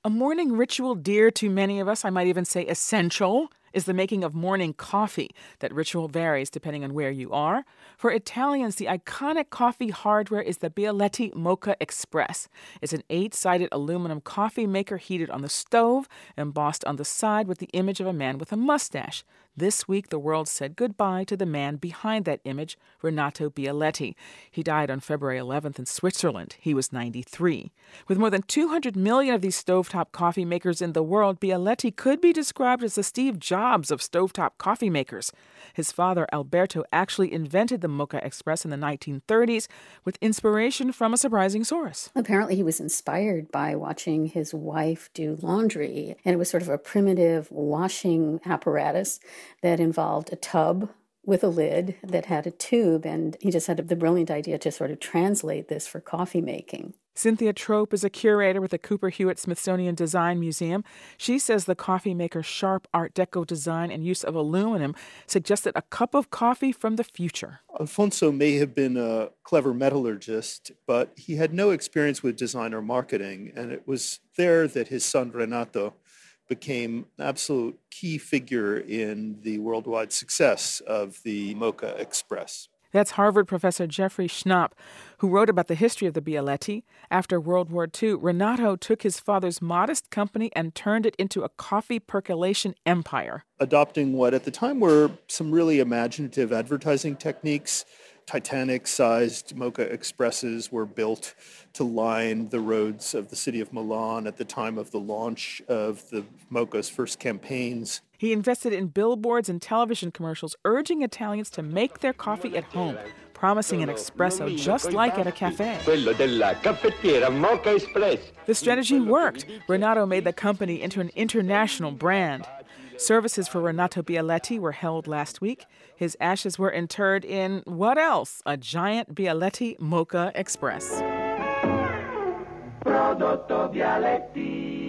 A morning ritual dear to many of us, I might even say essential, is the making of morning coffee. That ritual varies depending on where you are. For Italians, the iconic coffee hardware is the Bialetti Mocha Express. It's an 8-sided aluminum coffee maker heated on the stove, embossed on the side with the image of a man with a mustache. This week, the world said goodbye to the man behind that image, Renato Bialetti. He died on February 11th in Switzerland. He was 93. With more than 200 million of these stovetop coffee makers in the world, Bialetti could be described as the Steve Jobs of stovetop coffee makers. His father, Alberto, actually invented the Mocha Express in the 1930s with inspiration from a surprising source. Apparently, he was inspired by watching his wife do laundry, and it was sort of a primitive washing apparatus that involved a tub with a lid that had a tube, and he just had the brilliant idea to sort of translate this for coffee making. Cynthia Trope is a curator with the Cooper Hewitt Smithsonian Design Museum. She says the coffee maker's sharp Art Deco design and use of aluminum suggested a cup of coffee from the future. Alfonso may have been a clever metallurgist, but he had no experience with design or marketing, and it was there that his son Renato became an absolute key figure in the worldwide success of the Mocha Express. That's Harvard professor Jeffrey Schnapp, who wrote about the history of the Bialetti. After World War II, Renato took his father's modest company and turned it into a coffee percolation empire. Adopting what at the time were some really imaginative advertising techniques. Titanic-sized Mocha Expresses were built to line the roads of the city of Milan at the time of the launch of the Mocha's first campaigns. He invested in billboards and television commercials urging Italians to make their coffee at home, promising an espresso just like at a cafe. The strategy worked. Renato made the company into an international brand. Services for Renato Bialetti were held last week. His ashes were interred in, what else? A giant Bialetti Mocha Express. Prodotto Bialetti.